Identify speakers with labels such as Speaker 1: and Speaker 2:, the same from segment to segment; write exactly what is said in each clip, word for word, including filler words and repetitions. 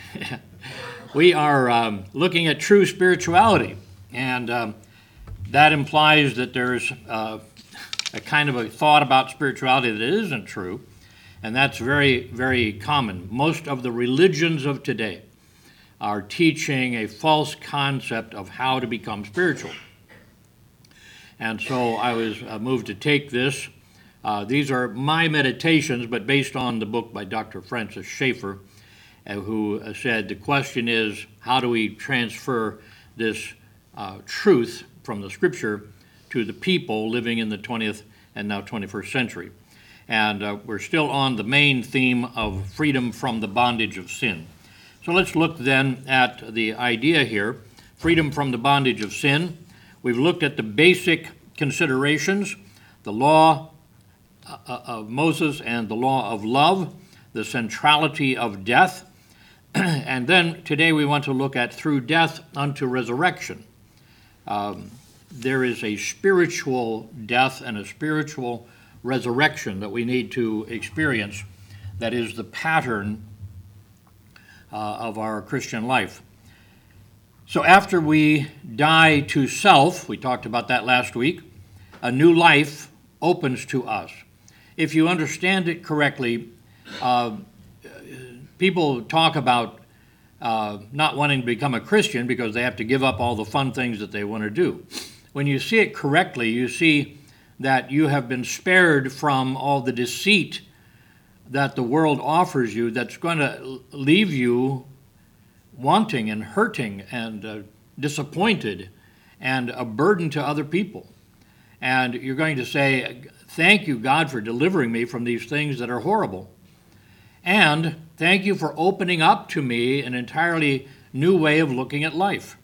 Speaker 1: We are um, looking at true spirituality, and um, that implies that there's uh, a kind of a thought about spirituality that isn't true, and that's very, very common. Most of the religions of today are teaching a false concept of how to become spiritual. And so I was uh, moved to take this. Uh, these are my meditations, but based on the book by Doctor Francis Schaeffer, uh, who uh, said the question is, how do we transfer this uh, truth from the Scripture to the people living in the twentieth and now twenty-first century? And uh, we're still on the main theme of freedom from the bondage of sin. So let's look then at the idea here, freedom from the bondage of sin. We've looked at the basic considerations, the law of Moses and the law of love, the centrality of death, and then today we want to look at through death unto resurrection. Um, there is a spiritual death and a spiritual resurrection that we need to experience that is the pattern uh, of our Christian life. So after we die to self, we talked about that last week, a new life opens to us. If you understand it correctly, uh, people talk about uh, not wanting to become a Christian because they have to give up all the fun things that they want to do. When you see it correctly, you see that you have been spared from all the deceit that the world offers you that's going to leave you wanting and hurting and uh, disappointed and a burden to other people. And you're going to say, thank you, God, for delivering me from these things that are horrible. And thank you for opening up to me an entirely new way of looking at life.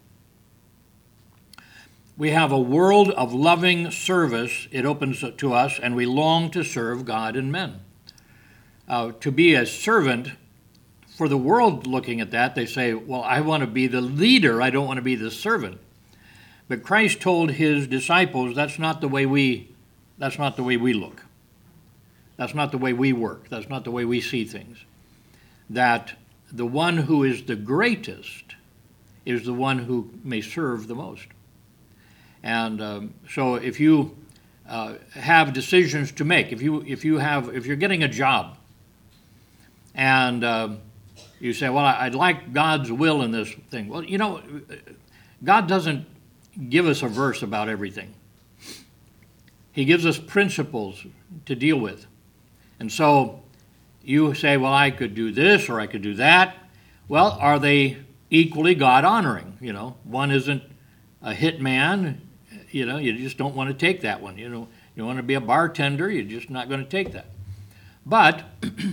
Speaker 1: We have a world of loving service. It opens to us, and we long to serve God and men. Uh, to be a servant, for the world looking at that, they say, well, I want to be the leader. I don't want to be the servant. But Christ told his disciples, that's not the way we, that's not the way we look. That's not the way we work. That's not the way we see things. That the one who is the greatest is the one who may serve the most. And um, so if you uh, have decisions to make, if you if you have if you're getting a job, and uh, you say, well, I'd like God's will in this thing. Well, you know, God doesn't give us a verse about everything. He gives us principles to deal with. And so you say, well, I could do this or I could do that. Well, are they equally God-honoring? You know, one isn't a hit man. You know, you just don't want to take that one. You know, you want to be a bartender, you're just not going to take that. But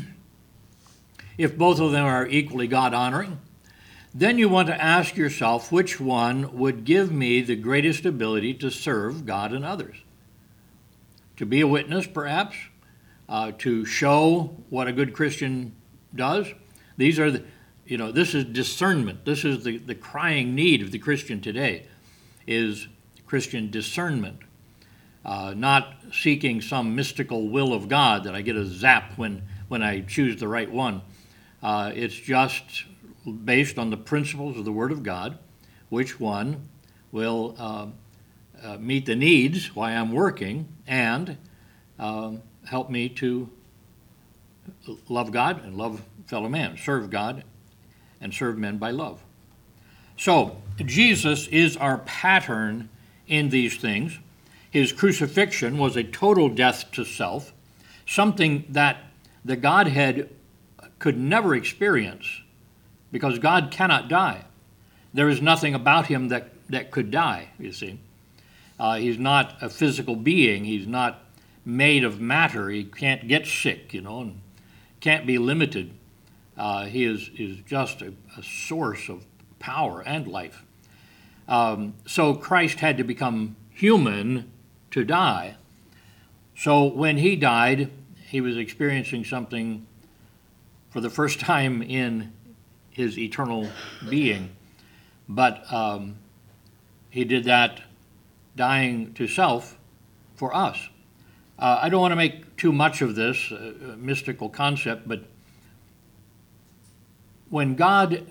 Speaker 1: if both of them are equally God-honoring, then you want to ask yourself which one would give me the greatest ability to serve God and others. To be a witness, perhaps, uh, to show what a good Christian does. These are the, you know, this is discernment. This is the, the crying need of the Christian today, is Christian discernment. Uh, not seeking some mystical will of God that I get a zap when, when I choose the right one. Uh, it's just based on the principles of the Word of God, which one will uh, uh, meet the needs while I'm working and uh, help me to love God and love fellow man, serve God and serve men by love. So Jesus is our pattern in these things. His crucifixion was a total death to self, something that the Godhead could never experience, because God cannot die. There is nothing about him that, that could die, you see. Uh, he's not a physical being. He's not made of matter. He can't get sick, you know, and can't be limited. Uh, he is, is just a, a source of power and life. Um, so Christ had to become human to die. So when he died, he was experiencing something for the first time in his eternal being. But um, he did that dying to self for us. Uh, I don't want to make too much of this uh, mystical concept, but when God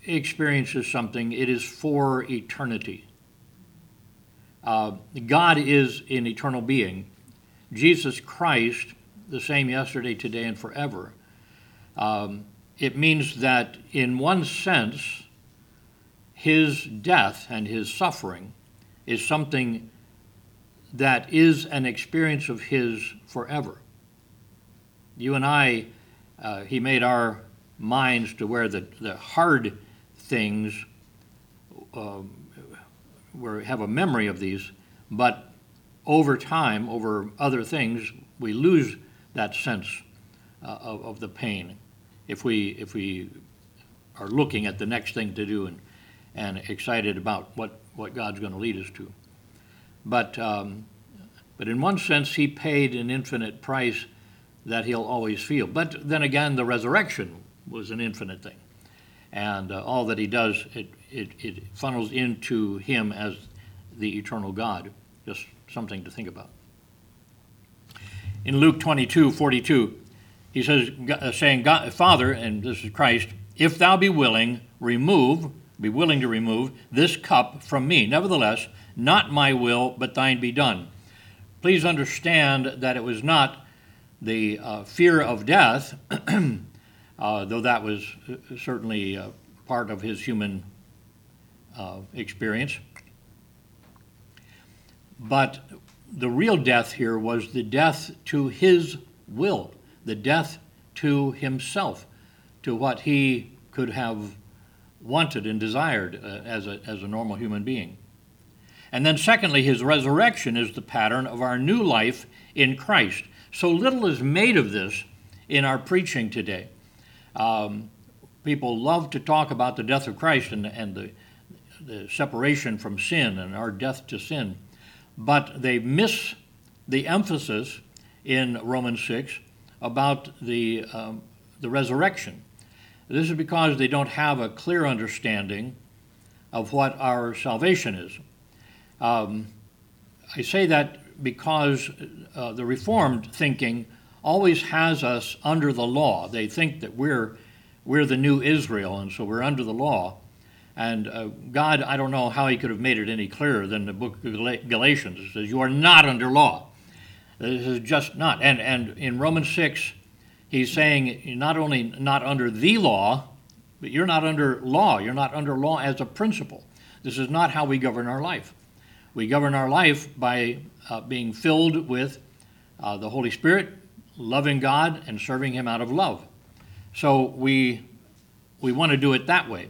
Speaker 1: experiences something, it is for eternity. Uh, God is an eternal being. Jesus Christ, the same yesterday, today, and forever. Um, it means that in one sense, his death and his suffering is something that is an experience of his forever. You and I, uh, he made our minds to where the, the hard things, um, we have a memory of these, but over time, over other things, we lose that sense uh, of, of the pain if we if we are looking at the next thing to do and, and excited about what, what God's going to lead us to. But um, but in one sense, he paid an infinite price that he'll always feel. But then again, the resurrection was an infinite thing. And uh, all that he does, it, it, it funnels into him as the eternal God. Just something to think about. In Luke twenty-two forty-two, he says, uh, saying, God, Father, and this is Christ, if thou be willing, remove, be willing to remove this cup from me. Nevertheless, not my will, but thine be done. Please understand that it was not the uh, fear of death, uh, though that was certainly uh, part of his human uh, experience. But the real death here was the death to his will, the death to himself, to what he could have wanted and desired uh, as a, as a normal human being. And then secondly, his resurrection is the pattern of our new life in Christ. So little is made of this in our preaching today. Um, people love to talk about the death of Christ and, and the, the separation from sin and our death to sin, but they miss the emphasis in Romans six about the, um, the resurrection. This is because they don't have a clear understanding of what our salvation is. Um, I say that because uh, the Reformed thinking always has us under the law. They think that we're we're the new Israel, and so we're under the law. And uh, God, I don't know how he could have made it any clearer than the book of Gal- Galatians. It says, you are not under law. This is just not. And, and in Romans six, he's saying you're not only not under the law, but you're not under law. You're not under law as a principle. This is not how we govern our life. We govern our life by uh, being filled with uh, the Holy Spirit, loving God, and serving him out of love. So we we want to do it that way.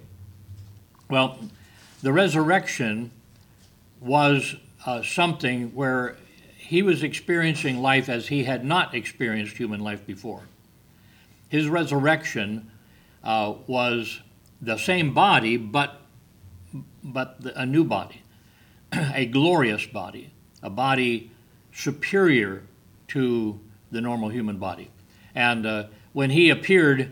Speaker 1: Well, the resurrection was uh, something where he was experiencing life as he had not experienced human life before. His resurrection uh, was the same body, but but a new body. A glorious body, a body superior to the normal human body. And uh, when he appeared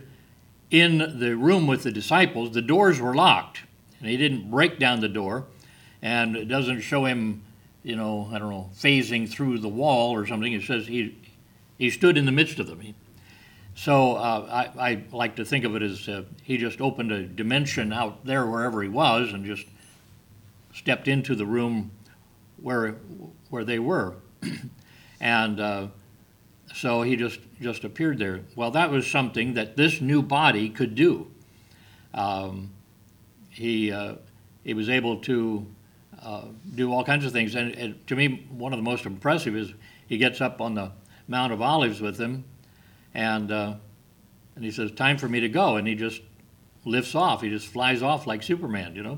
Speaker 1: in the room with the disciples, the doors were locked, and he didn't break down the door, and it doesn't show him, you know, I don't know, phasing through the wall or something. It says he he stood in the midst of them. He, so uh, I, I like to think of it as uh, he just opened a dimension out there wherever he was and just stepped into the room where where they were. And uh, so he just, just appeared there. Well, that was something that this new body could do. Um, he uh, he was able to uh, do all kinds of things. And, and to me, one of the most impressive is he gets up on the Mount of Olives with them, and uh, and he says, time for me to go. And he just lifts off. He just flies off like Superman, you know.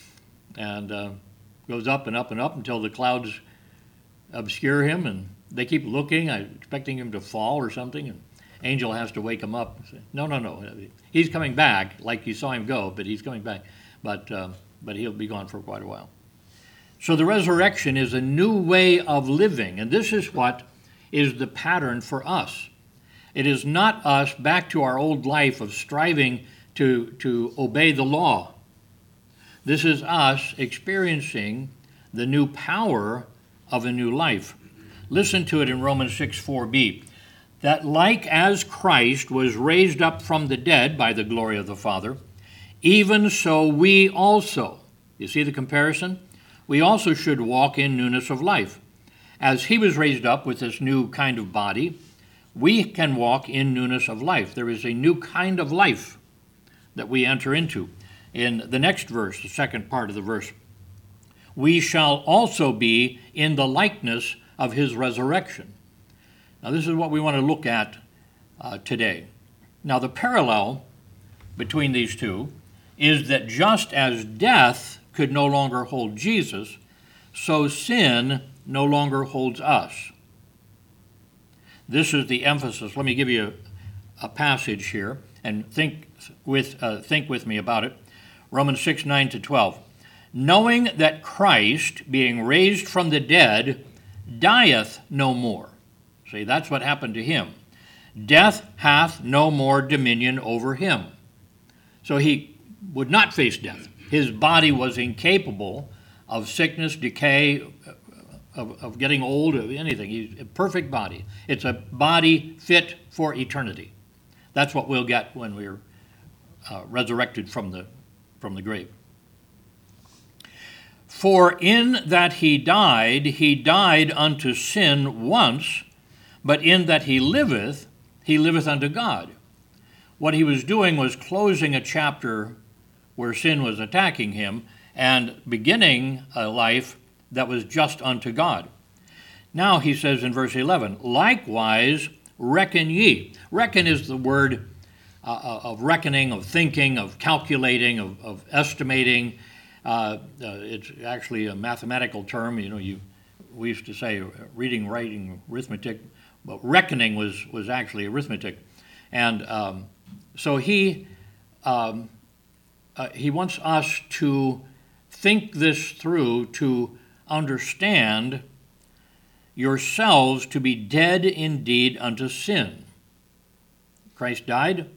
Speaker 1: And uh, goes up and up and up until the clouds obscure him, and they keep looking, expecting him to fall or something, and Angel has to wake him up and say, no, no, no, he's coming back, like you saw him go, but he's coming back, but, uh, but he'll be gone for quite a while. So the resurrection is a new way of living, and this is what is the pattern for us. It is not us back to our old life of striving to, to obey the law. This is us experiencing the new power of a new life. Listen to it in Romans six four b. That like as Christ was raised up from the dead by the glory of the Father, even so we also. You see the comparison? We also should walk in newness of life. As he was raised up with this new kind of body, we can walk in newness of life. There is a new kind of life that we enter into. In the next verse, the second part of the verse, we shall also be in the likeness of his resurrection. Now, this is what we want to look at uh, today. Now, the parallel between these two is that just as death could no longer hold Jesus, so sin no longer holds us. This is the emphasis. Let me give you a, a passage here and think with uh, think with me about it. Romans six, nine to twelve. Knowing that Christ, being raised from the dead, dieth no more. See, that's what happened to him. Death hath no more dominion over him. So he would not face death. His body was incapable of sickness, decay, of, of getting old, of anything. He's a perfect body. It's a body fit for eternity. That's what we'll get when we're uh, resurrected from the, from the grave. For in that he died, he died unto sin once, but in that he liveth, he liveth unto God. What he was doing was closing a chapter where sin was attacking him and beginning a life that was just unto God. Now he says in verse eleven, likewise reckon ye. Reckon is the word uh, of reckoning, of thinking, of calculating, of, of estimating. Uh, uh, it's actually a mathematical term. You know, you we used to say reading, writing, arithmetic, but reckoning was, was actually arithmetic. And um, so he um, uh, he wants us to think this through, to understand yourselves to be dead indeed unto sin. Christ died,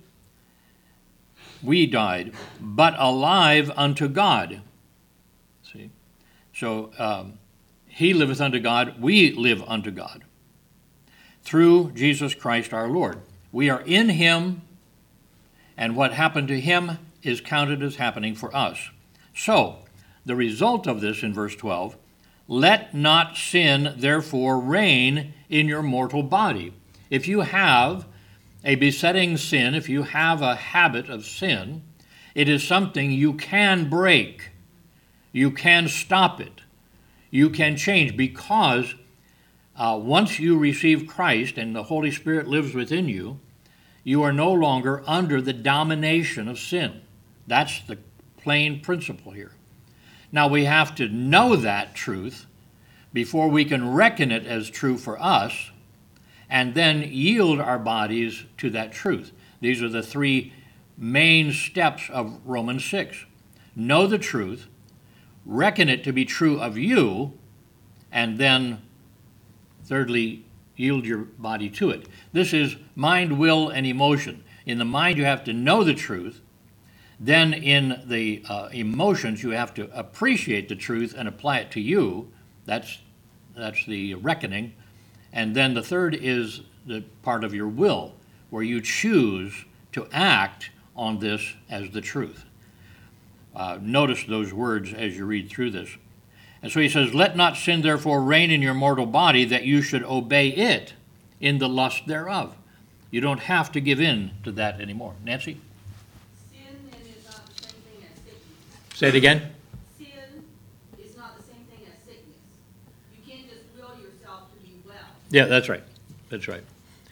Speaker 1: we died, but alive unto God. See? So um, he liveth unto God, we live unto God. Through Jesus Christ our Lord. We are in him, and what happened to him is counted as happening for us. So, the result of this in verse twelve, let not sin therefore reign in your mortal body. If you have a besetting sin, if you have a habit of sin, it is something you can break. You can stop it. You can change, because uh, once you receive Christ and the Holy Spirit lives within you, you are no longer under the domination of sin. That's the plain principle here. Now we have to know that truth before we can reckon it as true for us, and then yield our bodies to that truth. These are the three main steps of Romans six. Know the truth, reckon it to be true of you, and then, thirdly, yield your body to it. This is mind, will, and emotion. In the mind, you have to know the truth. Then in the uh, emotions, you have to appreciate the truth and apply it to you. That's, that's the reckoning. And then the third is the part of your will, where you choose to act on this as the truth. Uh, notice those words as you read through this. And so he says, let not sin therefore reign in your mortal body, that you should obey it in the lust thereof. You don't have to give in to that anymore. Nancy?
Speaker 2: Sin then is not the same thing as sickness.
Speaker 1: Say it again.
Speaker 2: Sin is not the same thing as sickness. You can't just will yourself to be well.
Speaker 1: Yeah, that's right. That's right.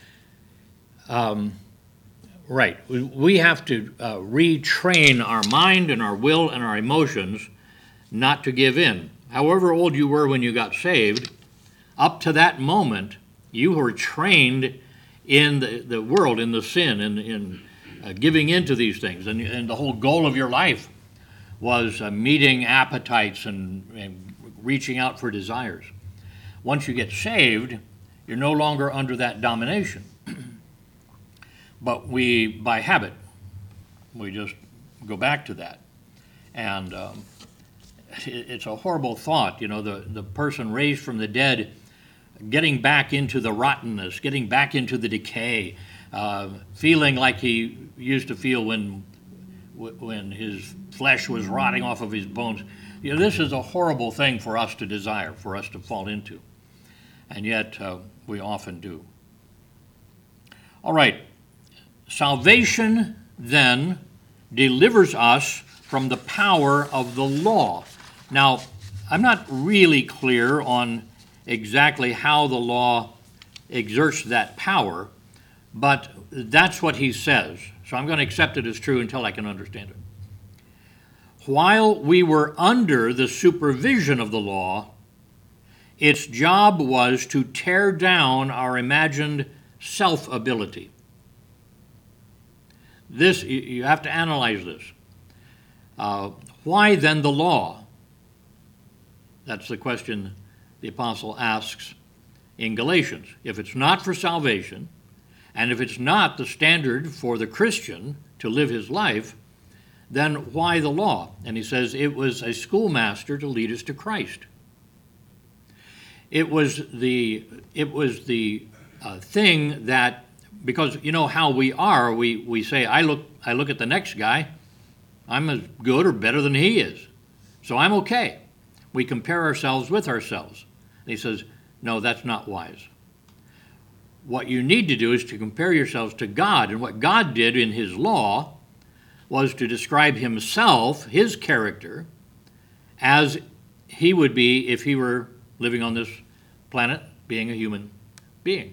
Speaker 1: Um, right. We, we have to uh, retrain our mind and our will and our emotions not to give in. However old you were when you got saved, up to that moment, you were trained in the, the world, in the sin, in, in uh, giving into these things. And, and the whole goal of your life was uh, meeting appetites and, and reaching out for desires. Once you get saved, you're no longer under that domination. But we, by habit, we just go back to that. And um, it, it's a horrible thought, you know, the, the person raised from the dead getting back into the rottenness, getting back into the decay, uh, feeling like he used to feel when when his flesh was rotting off of his bones. You know, this is a horrible thing for us to desire, for us to fall into. And yet uh, we often do. All right. Salvation then delivers us from the power of the law. Now, I'm not really clear on exactly how the law exerts that power, but that's what he says. So I'm going to accept it as true until I can understand it. While we were under the supervision of the law, its job was to tear down our imagined self-ability. This, you have to analyze this. Uh, why then the law? That's the question the apostle asks in Galatians. If it's not for salvation, and if it's not the standard for the Christian to live his life, then why the law? And he says it was a schoolmaster to lead us to Christ. It was the it was the uh, thing that, because you know how we are, we, we say, I look I look at the next guy, I'm as good or better than he is, so I'm okay. We compare ourselves with ourselves. And he says, no, that's not wise. What you need to do is to compare yourselves to God, and what God did in his law was to describe himself, his character, as he would be if he were living on this planet, being a human being.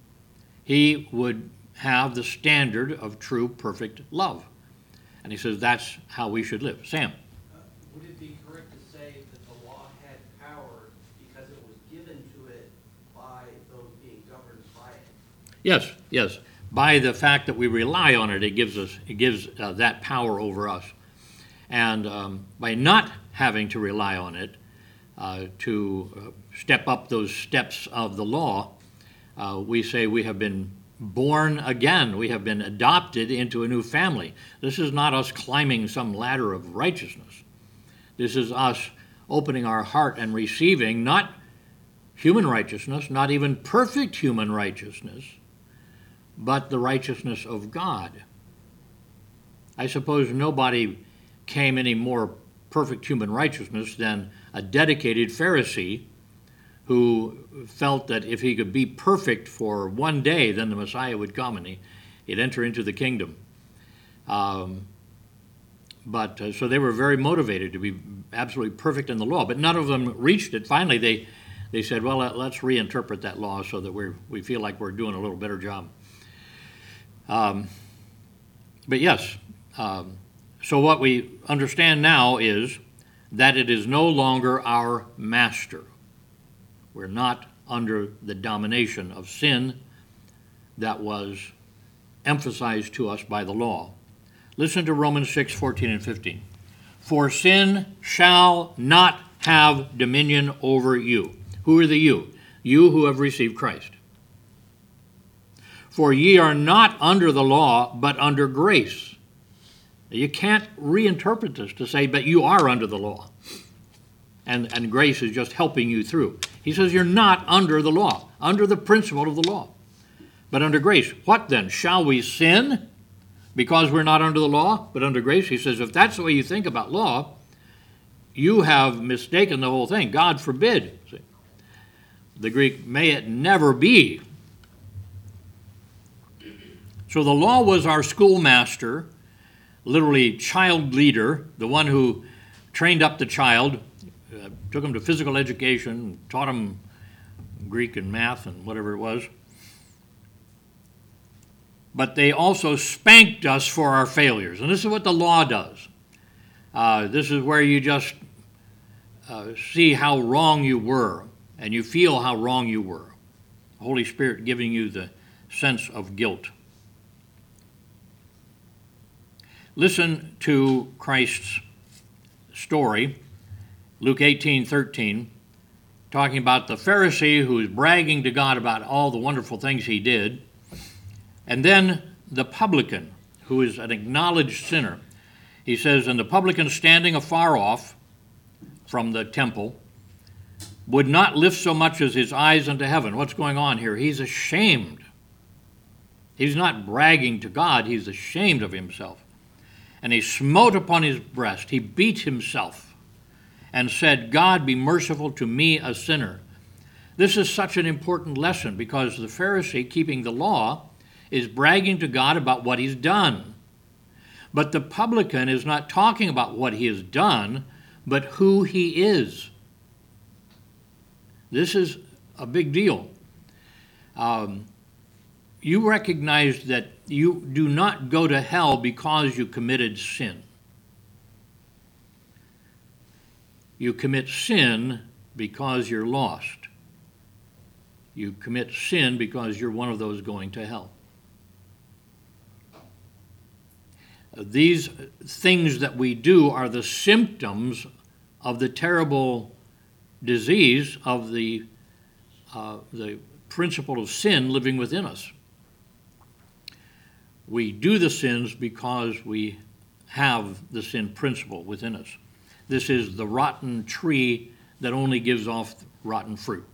Speaker 1: He would have the standard of true, perfect love. And he says that's how we should live. Sam?
Speaker 3: Uh, would it be correct to say that the law had power because it was given to it by those being governed by it?
Speaker 1: Yes, yes. By the fact that we rely on it, it gives us it gives uh, that power over us. And um, by not having to rely on it, uh, to uh, step up those steps of the law, uh, we say we have been born again. We have been adopted into a new family. This is not us climbing some ladder of righteousness. This is us opening our heart and receiving not human righteousness, not even perfect human righteousness, but the righteousness of God. I suppose nobody came any more perfect human righteousness than a dedicated Pharisee who felt that if he could be perfect for one day, then the Messiah would come and he, he'd enter into the kingdom. Um, but uh, so they were very motivated to be absolutely perfect in the law, but none of them reached it. Finally, they, they said, well, let's reinterpret that law so that we're, we feel like we're doing a little better job. Um, but yes, um, so what we understand now is that it is no longer our master. We're not under the domination of sin that was emphasized to us by the law. Listen to Romans six, fourteen and fifteen. For sin shall not have dominion over you. Who are the you? You who have received Christ. For ye are not under the law, but under grace. You can't reinterpret this to say, but you are under the law. And, and grace is just helping you through. He says you're not under the law, under the principle of the law, but under grace. What then? Shall we sin because we're not under the law, but under grace? He says if that's the way you think about law, you have mistaken the whole thing. God forbid. See? The Greek, may it never be. So the law was our schoolmaster, literally child leader, the one who trained up the child, uh, took him to physical education, taught him Greek and math and whatever it was. But they also spanked us for our failures. And this is what the law does. Uh, this is where you just uh, see how wrong you were, and you feel how wrong you were. The Holy Spirit giving you the sense of guilt. Listen to Christ's story, Luke eighteen thirteen, talking about the Pharisee who is bragging to God about all the wonderful things he did, and then the publican, who is an acknowledged sinner. He says, and the publican standing afar off from the temple would not lift so much as his eyes unto heaven. What's going on here? He's ashamed. He's not bragging to God, he's ashamed of himself. and he smote upon his breast. He beat himself and said, God, be merciful to me, a sinner. This is such an important lesson because the Pharisee, keeping the law, is bragging to God about what he's done. But the publican is not talking about what he has done, but who he is. This is a big deal. Um, you recognize that you do not go to hell because you committed sin. You commit sin because you're lost. You commit sin because you're one of those going to hell. These things that we do are the symptoms of the terrible disease of the, uh, the principle of sin living within us. We do the sins because we have the sin principle within us. This is the rotten tree that only gives off rotten fruit.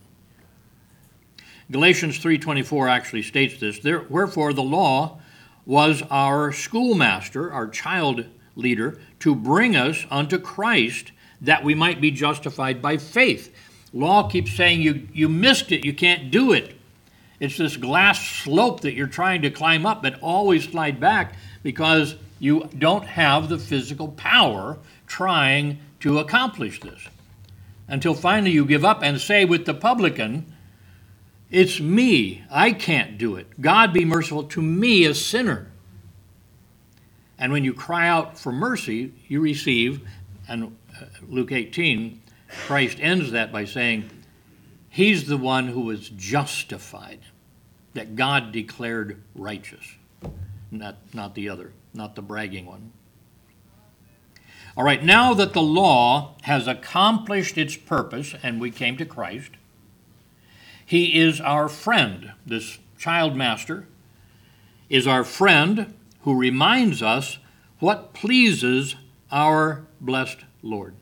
Speaker 1: Galatians three twenty-four actually states this. There, wherefore the law was our schoolmaster, our child leader, to bring us unto Christ, that we might be justified by faith. Law keeps saying you, you missed it, you can't do it. It's this glass slope that you're trying to climb up, but always slide back because you don't have the physical power trying to accomplish this. Until finally you give up and say with the publican, it's me, I can't do it. God be merciful to me, a sinner. And when you cry out for mercy, you receive, and Luke eighteen, Christ ends that by saying, he's the one who was justified, that God declared righteous, not, not the other, not the bragging one. All right, now that the law has accomplished its purpose and we came to Christ, he is our friend. This child master is our friend who reminds us what pleases our blessed Lord.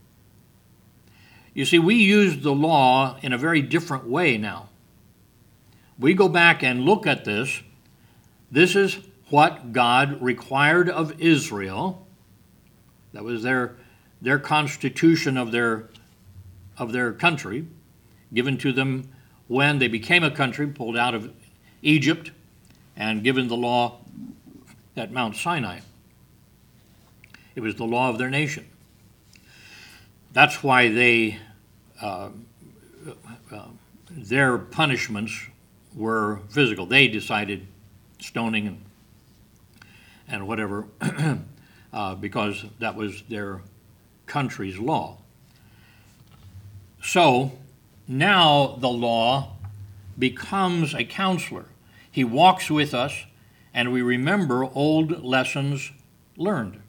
Speaker 1: You see, we use the law in a very different way now. We go back and look at this. This is what God required of Israel. That was their, their constitution of their, of their country, given to them when they became a country, pulled out of Egypt, and given the law at Mount Sinai. It was the law of their nation. That's why they, uh, uh, their punishments were physical. They decided stoning and, and whatever, uh, because that was their country's law. So now the law becomes a counselor. He walks with us, and we remember old lessons learned.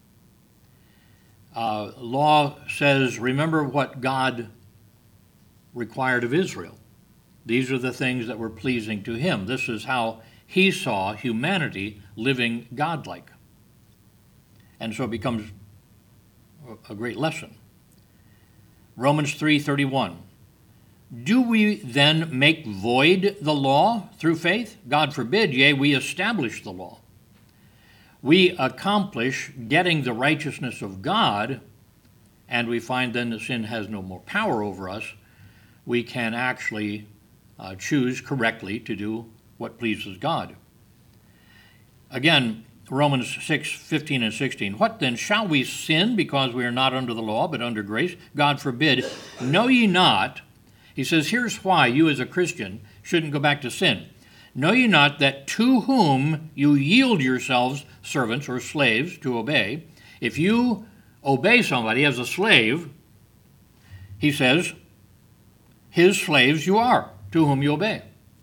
Speaker 1: Uh, law says, remember what God required of Israel. These are the things that were pleasing to him. This is how he saw humanity living godlike. And so it becomes a great lesson. Romans three thirty-one. Do we then make void the law through faith? God forbid, yea, we establish the law. We accomplish getting the righteousness of God, and we find then that sin has no more power over us. We can actually uh, choose correctly to do what pleases God. Again, Romans six fifteen and sixteen. What then? Shall we sin because we are not under the law, but under grace? God forbid. Know ye not, he says, here's why you as a Christian shouldn't go back to sin. Know ye not that to whom you yield yourselves servants or slaves to obey, if you obey somebody as a slave, he says, his slaves you are, to whom you obey.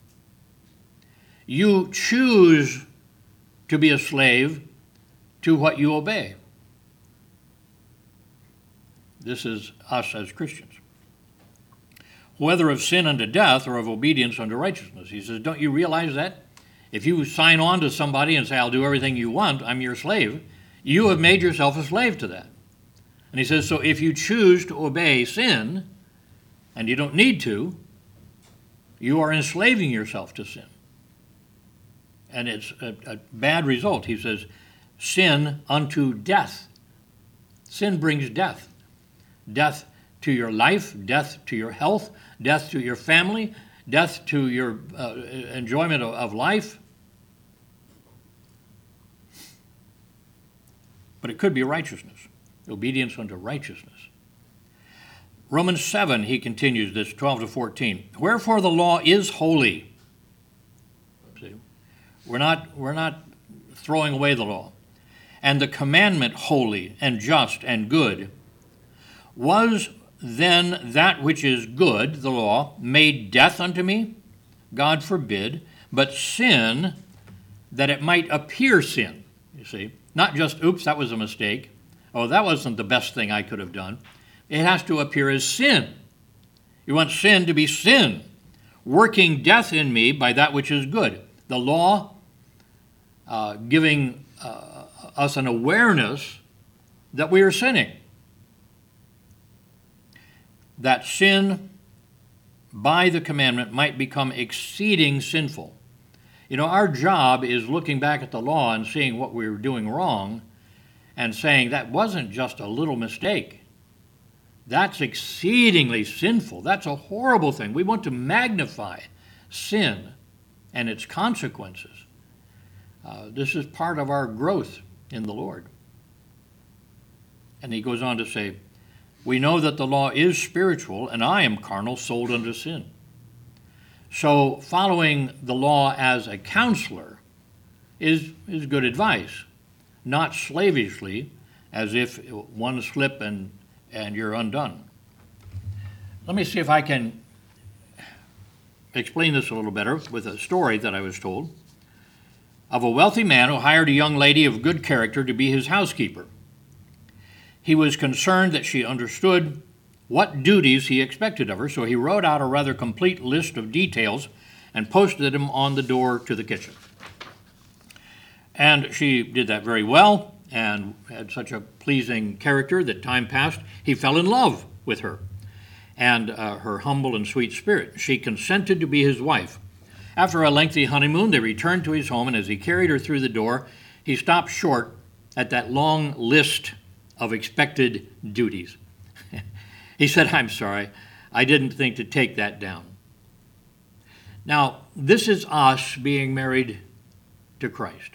Speaker 1: You choose to be a slave to what you obey. This is us as Christians. Whether of sin unto death or of obedience unto righteousness. He says, don't you realize that? If you sign on to somebody and say, I'll do everything you want, I'm your slave, you have made yourself a slave to that. And he says, so if you choose to obey sin, and you don't need to, you are enslaving yourself to sin. And it's a, a bad result. He says, sin unto death. Sin brings death. Death to your life, death to your health, death to your family, death to your uh, enjoyment of, of life. But it could be righteousness, obedience unto righteousness. Romans seven, he continues this, twelve to fourteen. Wherefore the law is holy. See, we're not, we're not throwing away the law. And the commandment holy and just and good. Was then that which is good, the law, made death unto me? God forbid. But sin, that it might appear sin. You see, not just, oops, that was a mistake. Oh, that wasn't the best thing I could have done. It has to appear as sin. You want sin to be sin, working death in me by that which is good. The law uh, giving uh, us an awareness that we are sinning. That sin by the commandment might become exceeding sinful. You know, our job is looking back at the law and seeing what we were doing wrong and saying that wasn't just a little mistake. That's exceedingly sinful. That's a horrible thing. We want to magnify sin and its consequences. Uh, this is part of our growth in the Lord. And he goes on to say, we know that the law is spiritual, and I am carnal, sold unto sin. So following the law as a counselor is, is good advice, not slavishly, as if one slip and, and you're undone. Let me see if I can explain this a little better with a story that I was told of a wealthy man who hired a young lady of good character to be his housekeeper. He was concerned that she understood what duties he expected of her, so he wrote out a rather complete list of details and posted them on the door to the kitchen. And she did that very well and had such a pleasing character that time passed. He fell in love with her and uh, her humble and sweet spirit. She consented to be his wife. After a lengthy honeymoon, they returned to his home, and as he carried her through the door, he stopped short at that long list of expected duties. He said, I'm sorry, I didn't think to take that down. Now, this is us being married to Christ.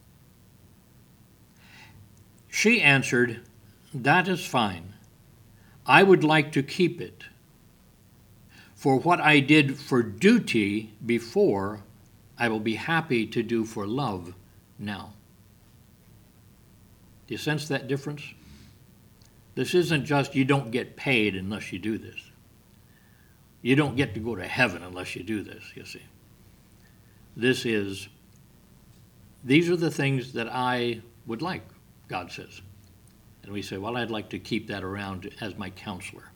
Speaker 1: She answered, that is fine. I would like to keep it. For what I did for duty before, I will be happy to do for love now. Do you sense that difference? This isn't just you don't get paid unless you do this. You don't get to go to heaven unless you do this, you see. This is, these are the things that I would like, God says. And we say, well, I'd like to keep that around as my counselor.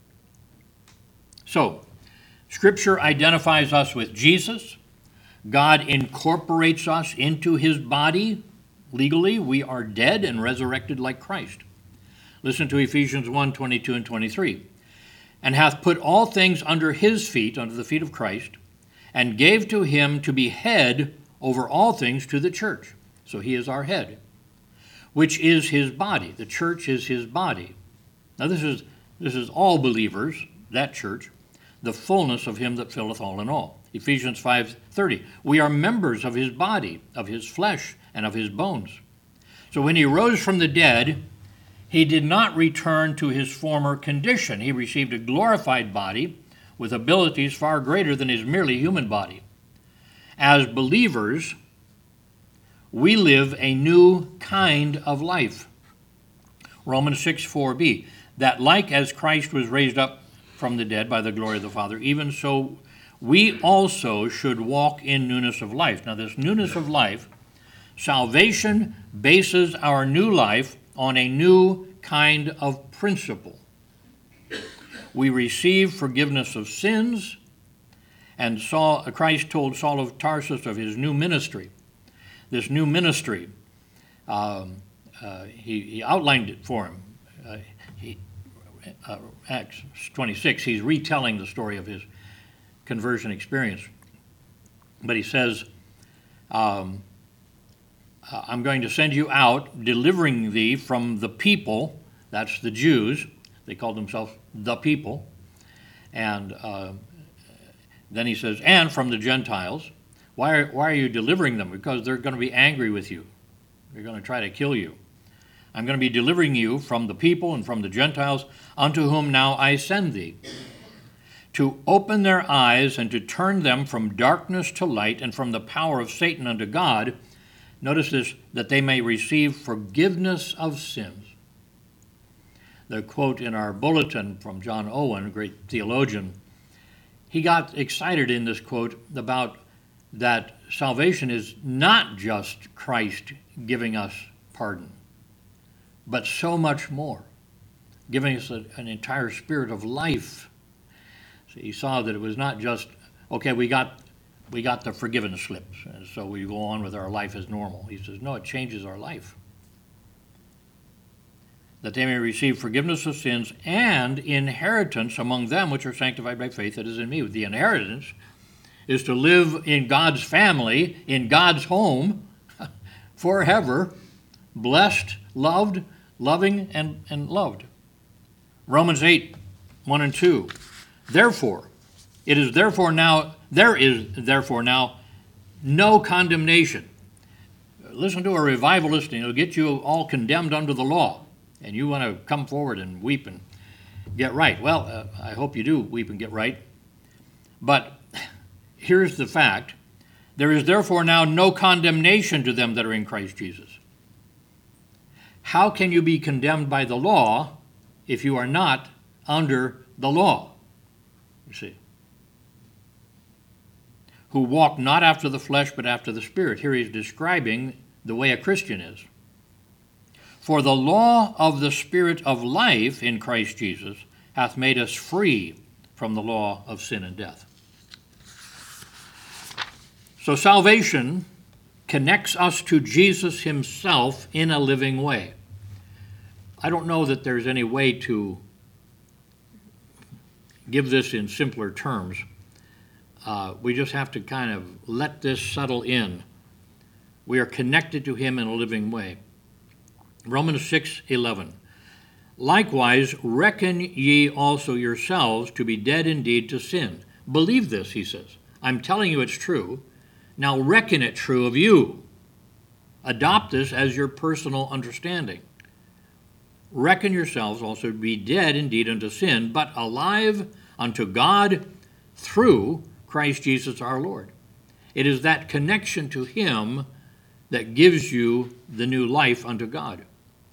Speaker 1: So, Scripture identifies us with Jesus. God incorporates us into his body. Legally, we are dead and resurrected like Christ. Listen to Ephesians one, twenty-two and twenty-three. And hath put all things under his feet, under the feet of Christ, and gave to him to be head over all things to the church. So he is our head, which is his body. The church is his body. Now this is, this is all believers, that church, the fullness of him that filleth all in all. Ephesians five thirty. We are members of his body, of his flesh, and of his bones. So when he rose from the dead, he did not return to his former condition. He received a glorified body with abilities far greater than his merely human body. As believers, we live a new kind of life. Romans six four b, that like as Christ was raised up from the dead by the glory of the Father, even so we also should walk in newness of life. Now this newness of life, salvation bases our new life on a new kind of principle. We receive forgiveness of sins, and Saul, Christ told Saul of Tarsus of his new ministry. This new ministry, um, uh, he, he outlined it for him. Uh, he, uh, Acts twenty-six, he's retelling the story of his conversion experience. But he says, um, uh, I'm going to send you out, delivering thee from the people, that's the Jews, they called themselves the people, and uh, then he says, and from the Gentiles. Why are, why are you delivering them? Because they're going to be angry with you. They're going to try to kill you. I'm going to be delivering you from the people and from the Gentiles, unto whom now I send thee, to open their eyes and to turn them from darkness to light and from the power of Satan unto God. Notice this, that they may receive forgiveness of sins. The quote in our bulletin from John Owen, a great theologian, he got excited in this quote about that salvation is not just Christ giving us pardon, but so much more, giving us a, an entire spirit of life. So he saw that it was not just, okay, we got we got the forgiven slips, and so we go on with our life as normal. He says, no, it changes our life. That they may receive forgiveness of sins and inheritance among them which are sanctified by faith that is in me. The inheritance is to live in God's family, in God's home, forever, blessed, loved, loving, and, and loved. Romans eight, one and two. Therefore, it is therefore now, there is therefore now no condemnation. Listen to a revivalist and it'll get you all condemned under the law. And you want to come forward and weep and get right. Well, uh, I hope you do weep and get right. But here's the fact. There is therefore now no condemnation to them that are in Christ Jesus. How can you be condemned by the law if you are not under the law? You see. Who walk not after the flesh, but after the Spirit. Here he's describing the way a Christian is. For the law of the Spirit of life in Christ Jesus hath made us free from the law of sin and death. So salvation connects us to Jesus himself in a living way. I don't know that there's any way to give this in simpler terms. Uh, we just have to kind of let this settle in. We are connected to him in a living way. Romans six eleven. Likewise, reckon ye also yourselves to be dead indeed to sin. Believe this, he says. I'm telling you it's true. Now reckon it true of you. Adopt this as your personal understanding. Reckon yourselves also to be dead indeed unto sin, but alive unto God through Christ Jesus our Lord. It is that connection to him that gives you the new life unto God.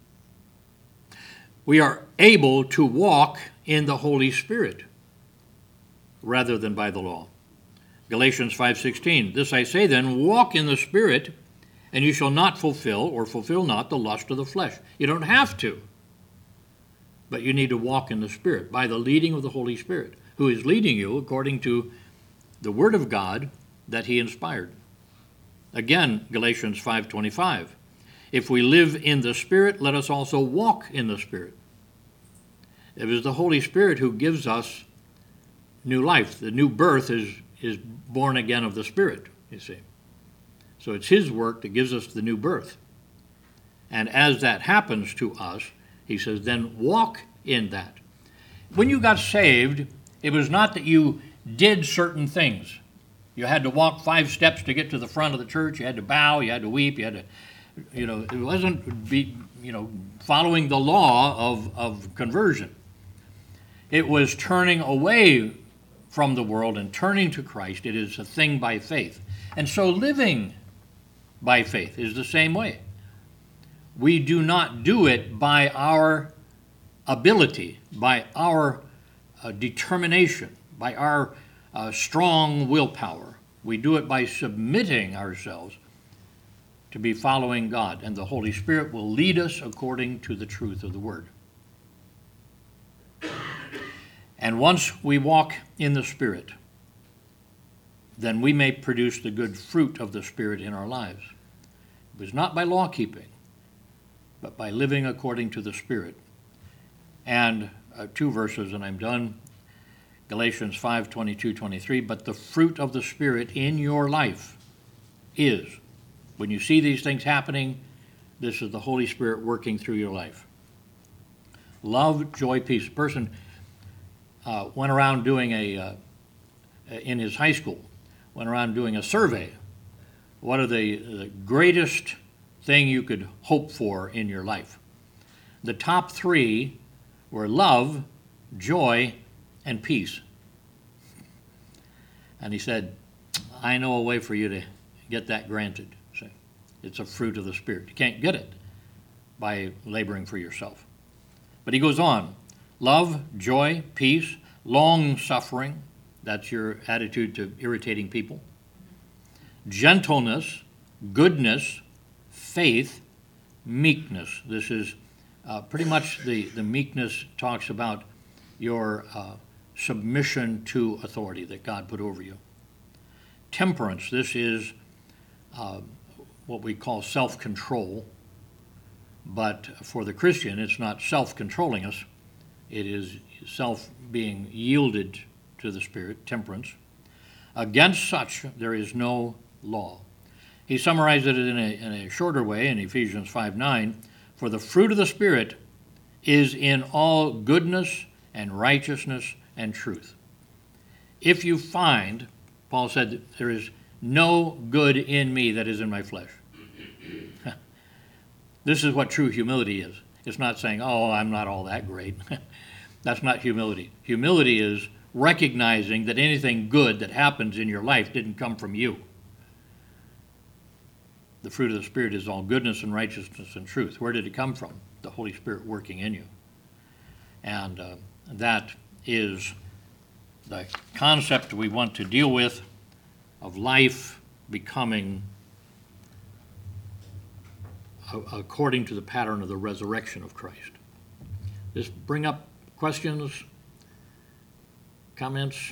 Speaker 1: We are able to walk in the Holy Spirit rather than by the law. Galatians five sixteen, this I say then, walk in the Spirit, and you shall not fulfill or fulfill not the lust of the flesh. You don't have to, but you need to walk in the Spirit by the leading of the Holy Spirit, who is leading you according to the Word of God that he inspired. Again, Galatians five twenty-five, if we live in the Spirit, let us also walk in the Spirit. It is the Holy Spirit who gives us new life. The new birth is, is born again of the Spirit, you see. So it's his work that gives us the new birth. And as that happens to us, he says, then walk in that. When you got saved, it was not that you did certain things. You had to walk five steps to get to the front of the church. You had to bow. You had to weep. You had to, you know, it wasn't, be, you know, following the law of, of conversion. It was turning away from the world and turning to Christ. It is a thing by faith. And so living by faith is the same way. We do not do it by our ability, by our uh, determination, by our uh, strong willpower. We do it by submitting ourselves to be following God, and the Holy Spirit will lead us according to the truth of the Word. And once we walk in the Spirit, then we may produce the good fruit of the Spirit in our lives. It was not by law keeping, but by living according to the Spirit. And uh, two verses, and I'm done. Galatians five twenty-two, twenty-three, but the fruit of the Spirit in your life is When you see these things happening, this is the Holy Spirit working through your life. Love, joy, peace. A person uh, went around doing a, uh, in his high school, went around doing a survey. What are the, the greatest thing you could hope for in your life? The top three were love, joy, and peace. And he said, I know a way for you to get that granted. See, it's a fruit of the Spirit. You can't get it by laboring for yourself. But he goes on, love, joy, peace, long-suffering. That's your attitude to irritating people. Gentleness, goodness, faith, meekness. This is uh, pretty much the, the meekness talks about your uh, submission to authority that God put over you. Temperance, this is uh, what we call self-control, but for the Christian, it's not self-controlling us. It is self being yielded to the Spirit, temperance. Against such, there is no law. He summarized it in a, in a shorter way in Ephesians five nine. For the fruit of the Spirit is in all goodness and righteousness and truth. If you find, Paul said, that there is no good in me that is in my flesh. This is what true humility is. It's not saying, oh, I'm not all that great. That's not humility. Humility is recognizing that anything good that happens in your life didn't come from you. The fruit of the Spirit is all goodness and righteousness and truth. Where did it come from? The Holy Spirit working in you. And uh, that is the concept we want to deal with of life becoming a- according to the pattern of the resurrection of Christ. Just bring up questions, comments?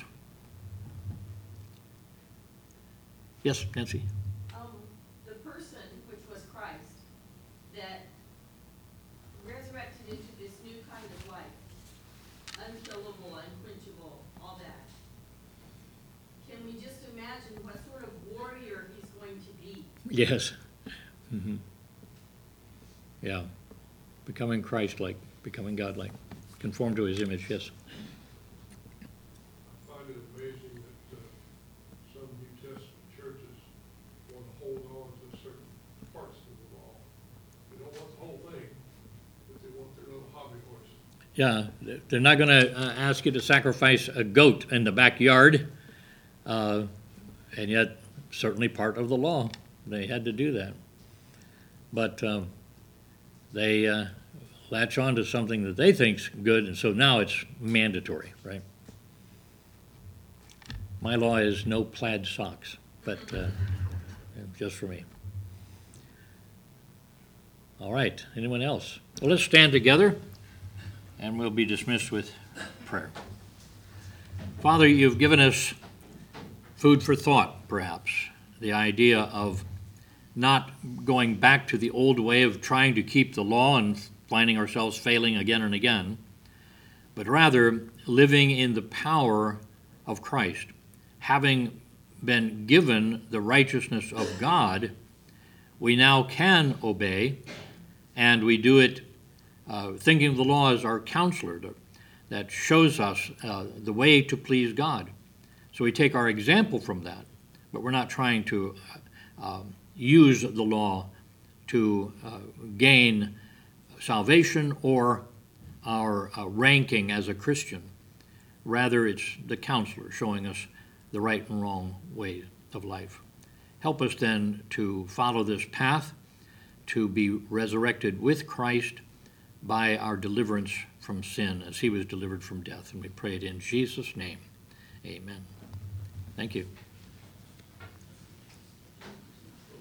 Speaker 1: Yes, Nancy?
Speaker 2: Um, the person, which was Christ, that resurrected into this new kind of life, unkillable, unquenchable, all that. Can we just imagine what sort of warrior he's going to be?
Speaker 1: Yes. Mm-hmm. Yeah. Becoming Christ-like, becoming God-like. Conform to his image, yes.
Speaker 4: I find it amazing that uh, some New Testament churches want to hold on to certain parts of the law. They don't want the whole thing, but they want their little hobby horse.
Speaker 1: Yeah, they're not going to uh, ask you to sacrifice a goat in the backyard, uh, and yet certainly part of the law. They had to do that. But um, they uh, latch on to something that they think's good, and so now it's mandatory, right? My law is no plaid socks, but uh, just for me. All right, anyone else? Well, let's stand together, and we'll be dismissed with prayer. Father, you've given us food for thought, perhaps, the idea of not going back to the old way of trying to keep the law and finding ourselves failing again and again, but rather living in the power of Christ. Having been given the righteousness of God, we now can obey, and we do it uh, thinking of the law as our counselor to, that shows us uh, the way to please God. So we take our example from that, but we're not trying to uh, use the law to uh, gain salvation or our uh, ranking as a Christian. Rather, it's the counselor showing us the right and wrong way of life. Help us then to follow this path, to be resurrected with Christ by our deliverance from sin as he was delivered from death. And we pray it in Jesus' name. Amen. Thank you.